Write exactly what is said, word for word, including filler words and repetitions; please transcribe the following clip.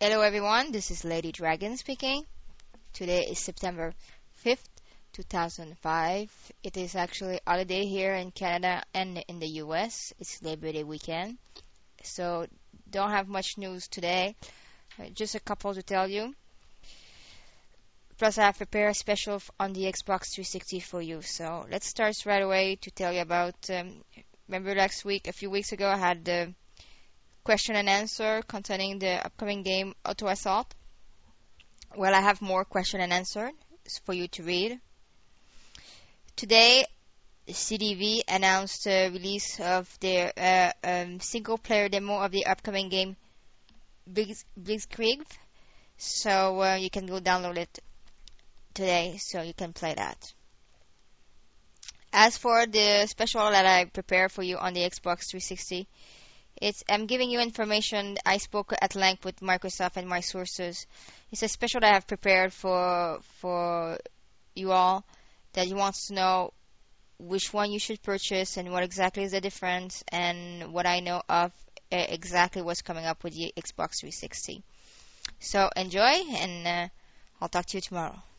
Hello everyone, this is Lady Dragon speaking. Today is September fifth, two thousand five. It is actually holiday here in Canada and in the U S. It's Labor Day weekend. So don't have much news today. Uh, Just a couple to tell you. Plus I have prepared a special f- on the Xbox three sixty for you. So let's start right away to tell you about um, remember last week, a few weeks ago I had the question and answer concerning the upcoming game Auto Assault. Well, I have more question and answer for you to read. Today, C D V announced the release of their uh, um, single-player demo of the upcoming game Blitz- Blitzkrieg. So uh, you can go download it today, so you can play that. As for the special that I prepared for you on the Xbox three sixty, it's I'm giving you information. I spoke at length with Microsoft and my sources. It's a special that I have prepared for for you all that you want to know which one you should purchase and what exactly is the difference and what I know of uh, exactly what's coming up with the Xbox three sixty. So enjoy, and uh, I'll talk to you tomorrow.